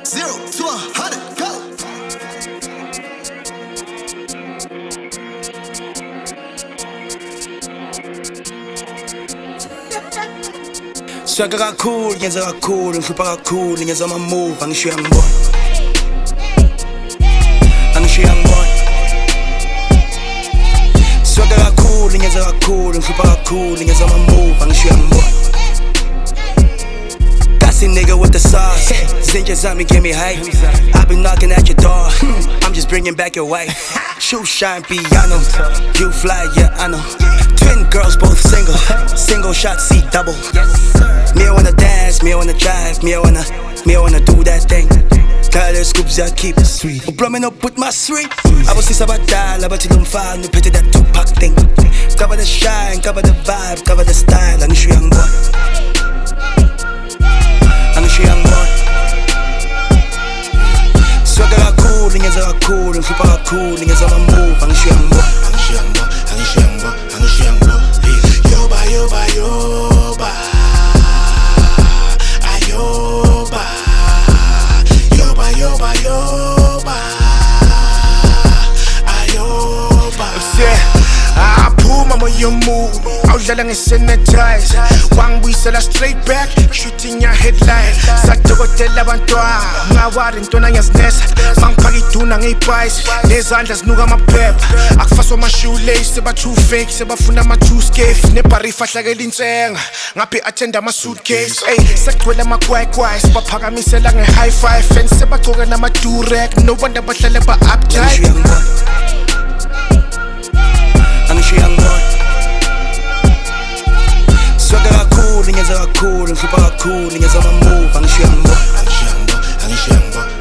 0 to 100, go. Swagger kakhulu, ngenza kakhulu, ngihlupha kakhulu, ngenza ama-move, angishiya ngibona. Angishiya ngibona. Swagger kakhulu, ngenza kakhulu, ngihlupha kakhulu, ngenza ama-move, angishiya ngibona. That's a nigga with the sauce. Zinja zami give me hype. I've been knocking at your door. I'm just bringing back your wife. Shoe shine piano. You fly, yeah, I know. Twin girls, both single. Single shot, see double. Me I wanna dance, me I wanna drive, me I wanna do that thing. Kaya scoops I keep it sweet. Blowing up with my sweet. I was since about that, about to find you pity that Tupac thing. Cover the shine, cover the vibe, cover the style. I'm sure young boy. I'm sure young boy. Swagger kakhulu, ngenza kakhulu, ngihlupha kakhulu, ngenza ama-move. I'm sure young boy. I'm sure young boy, I'm sure young boy, I'm sure young boy. Yoba, yoba, yoba. Ayoba. Yoba, yoba, yoba. Ayoba. Aphuma moya omubi awudlala nge-sanitize wangibuyisela straight back shooting your headline sadokotela abantwana ngawari ntona ngiyazinesa mangiphaka iduna ngey'payisi nezandla zinuka amaphepha akufaswa ama-shoelace seba-too fake sebafuna ama-too scafe nebharifa ahlakela insenga ngaphi athenda ama-suitcase sekugcwele amagwayikwaya sibaphakamisela nge-high five and sebagcoka nama-durek no wonder bahlale ba-uptight. Angishiya young boy. Swagger kakhulu, ngenza kakhulu, ngihlupha kakhulu, ngenza ama-move, angishiya young boy. Angishiya young boy, angishiya young boy.